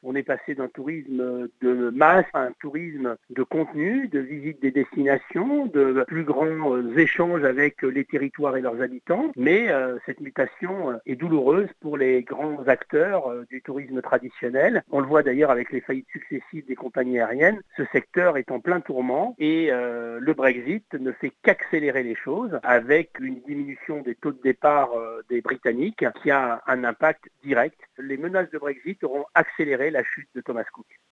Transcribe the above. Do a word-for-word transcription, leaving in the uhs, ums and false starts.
On est passé d'un tourisme de masse à un tourisme de contenu, de visite des destinations, de plus grands échanges avec les territoires et leurs habitants. Mais euh, cette mutation est douloureuse pour les grands acteurs euh, du tourisme traditionnel. On le voit d'ailleurs avec les faillites successives des compagnies aériennes. Ce secteur est en plein tourment et euh, le Brexit ne fait qu'accélérer les choses avec une diminution des taux de départ euh, des Britanniques qui a un impact direct. Les menaces de Brexit auront accéléré la chute de Thomas Cook.